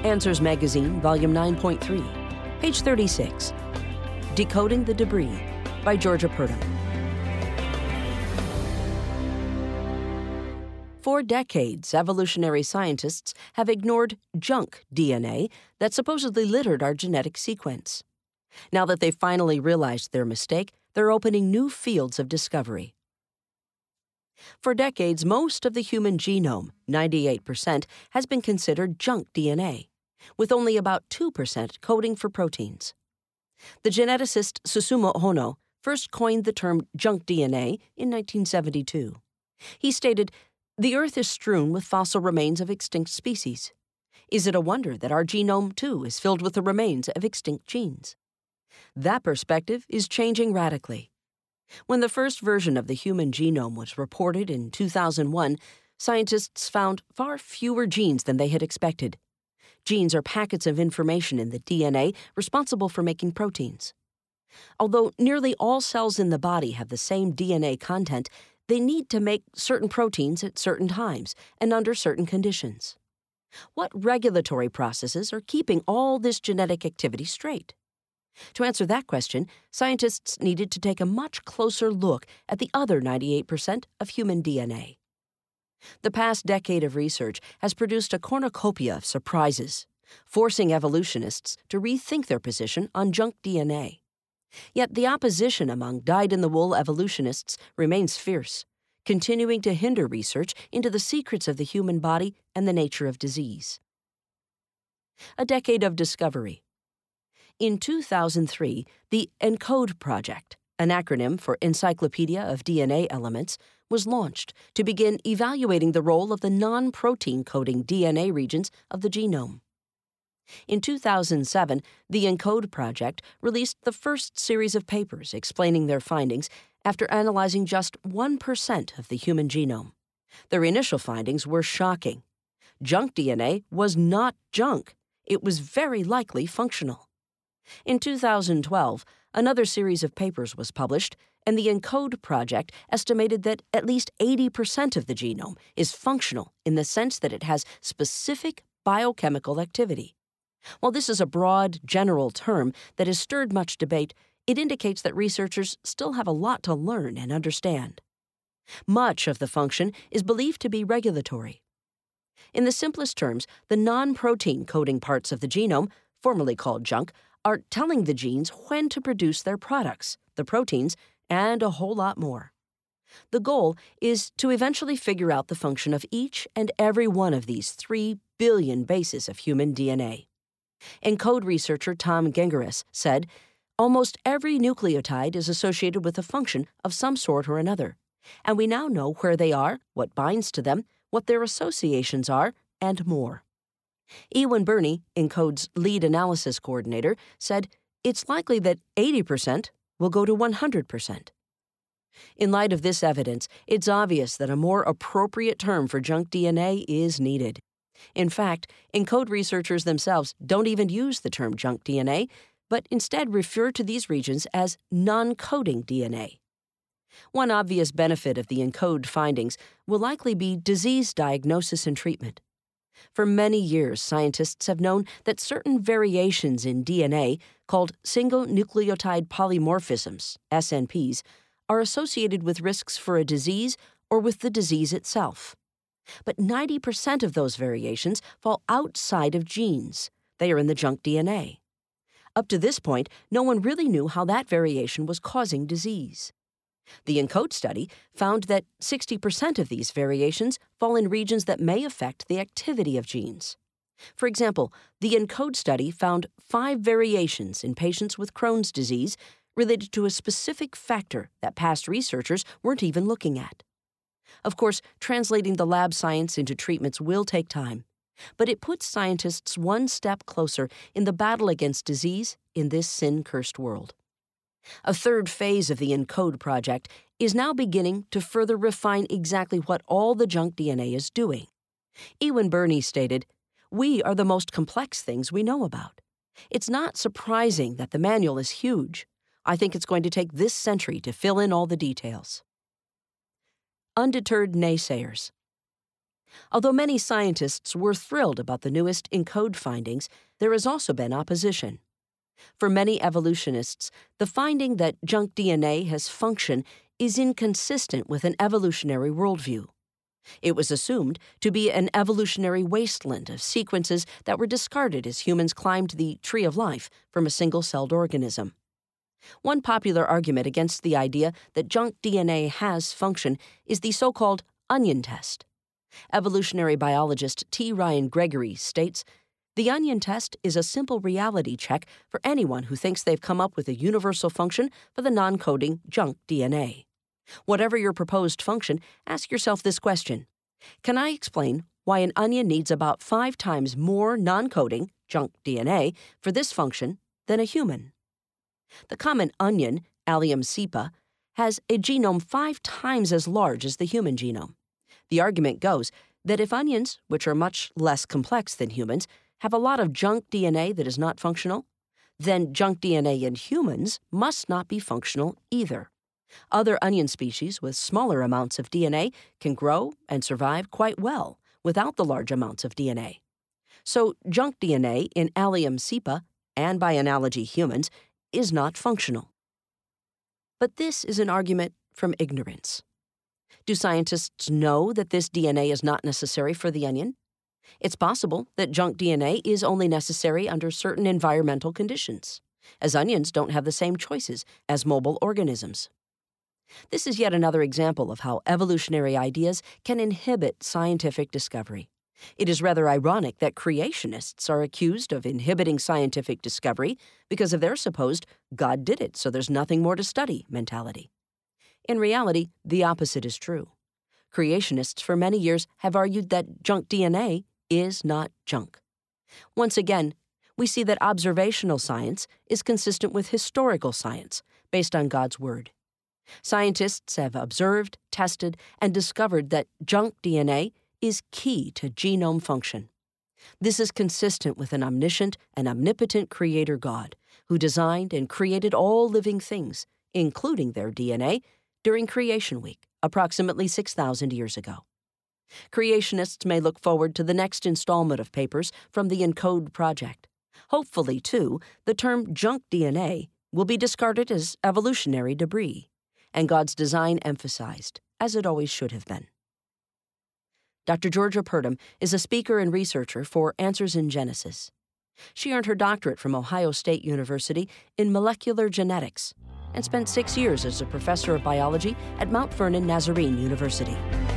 Answers Magazine, Volume 9.3, page 36. Decoding the Debris by Georgia Purdom. For decades, evolutionary scientists have ignored junk DNA that supposedly littered our genetic sequence. Now that they've finally realized their mistake, they're opening new fields of discovery. For decades, most of the human genome, 98%, has been considered junk DNA, with only about 2% coding for proteins. The geneticist Susumu Ohno first coined the term junk DNA in 1972. He stated, "The Earth is strewn with fossil remains of extinct species. Is it a wonder that our genome, too, is filled with the remains of extinct genes?" That perspective is changing radically. When the first version of the human genome was reported in 2001, scientists found far fewer genes than they had expected. Genes are packets of information in the DNA responsible for making proteins. Although nearly all cells in the body have the same DNA content, they need to make certain proteins at certain times and under certain conditions. What regulatory processes are keeping all this genetic activity straight? To answer that question, scientists needed to take a much closer look at the other 98% of human DNA. The past decade of research has produced a cornucopia of surprises, forcing evolutionists to rethink their position on junk DNA. Yet the opposition among dyed-in-the-wool evolutionists remains fierce, continuing to hinder research into the secrets of the human body and the nature of disease. A decade of discovery. In 2003, the ENCODE project, an acronym for Encyclopedia of DNA Elements, was launched to begin evaluating the role of the non-protein coding DNA regions of the genome. In 2007, the ENCODE project released the first series of papers explaining their findings after analyzing just 1% of the human genome. Their initial findings were shocking. Junk DNA was not junk. It was very likely functional. In 2012, another series of papers was published, and the ENCODE project estimated that at least 80% of the genome is functional in the sense that it has specific biochemical activity. While this is a broad, general term that has stirred much debate, it indicates that researchers still have a lot to learn and understand. Much of the function is believed to be regulatory. In the simplest terms, the non-protein coding parts of the genome, formerly called junk, are telling the genes when to produce their products, the proteins, and a whole lot more. The goal is to eventually figure out the function of each and every one of these 3 billion bases of human DNA. ENCODE researcher Tom Gengeris said, "Almost every nucleotide is associated with a function of some sort or another, and we now know where they are, what binds to them, what their associations are, and more." Ewan Birney, ENCODE's lead analysis coordinator, said, "It's likely that 80% will go to 100%. In light of this evidence, it's obvious that a more appropriate term for junk DNA is needed. In fact, ENCODE researchers themselves don't even use the term junk DNA, but instead refer to these regions as non-coding DNA. One obvious benefit of the ENCODE findings will likely be disease diagnosis and treatment. For many years, scientists have known that certain variations in DNA, called single nucleotide polymorphisms, SNPs, are associated with risks for a disease or with the disease itself. But 90% of those variations fall outside of genes. They are in the junk DNA. Up to this point, no one really knew how that variation was causing disease. The ENCODE study found that 60% of these variations fall in regions that may affect the activity of genes. For example, the ENCODE study found 5 variations in patients with Crohn's disease related to a specific factor that past researchers weren't even looking at. Of course, translating the lab science into treatments will take time, but it puts scientists one step closer in the battle against disease in this sin-cursed world. A third phase of the ENCODE project is now beginning to further refine exactly what all the junk DNA is doing. Ewan Birney stated, "We are the most complex things we know about. It's not surprising that the manual is huge. I think it's going to take this century to fill in all the details." Undeterred naysayers. Although many scientists were thrilled about the newest ENCODE findings, there has also been opposition. For many evolutionists, the finding that junk DNA has function is inconsistent with an evolutionary worldview. It was assumed to be an evolutionary wasteland of sequences that were discarded as humans climbed the tree of life from a single-celled organism. One popular argument against the idea that junk DNA has function is the so-called onion test. Evolutionary biologist T. Ryan Gregory states, "The onion test is a simple reality check for anyone who thinks they've come up with a universal function for the non-coding junk DNA. Whatever your proposed function, ask yourself this question: can I explain why an onion needs about 5 times more non-coding junk DNA for this function than a human?" The common onion, Allium cepa, has a genome 5 times as large as the human genome. The argument goes that if onions, which are much less complex than humans, have a lot of junk DNA that is not functional, then junk DNA in humans must not be functional either. Other onion species with smaller amounts of DNA can grow and survive quite well without the large amounts of DNA. So junk DNA in Allium cepa, and by analogy humans, is not functional. But this is an argument from ignorance. Do scientists know that this DNA is not necessary for the onion? It's possible that junk DNA is only necessary under certain environmental conditions, as onions don't have the same choices as mobile organisms. This is yet another example of how evolutionary ideas can inhibit scientific discovery. It is rather ironic that creationists are accused of inhibiting scientific discovery because of their supposed "God did it, so there's nothing more to study" mentality. In reality, the opposite is true. Creationists for many years have argued that junk DNA is not junk. Once again, we see that observational science is consistent with historical science based on God's Word. Scientists have observed, tested, and discovered that junk DNA is key to genome function. This is consistent with an omniscient and omnipotent Creator God who designed and created all living things, including their DNA, during Creation Week, approximately 6,000 years ago. Creationists may look forward to the next installment of papers from the ENCODE project. Hopefully, too, the term junk DNA will be discarded as evolutionary debris, and God's design emphasized, as it always should have been. Dr. Georgia Purdom is a speaker and researcher for Answers in Genesis. She earned her doctorate from Ohio State University in molecular genetics and spent 6 years as a professor of biology at Mount Vernon Nazarene University.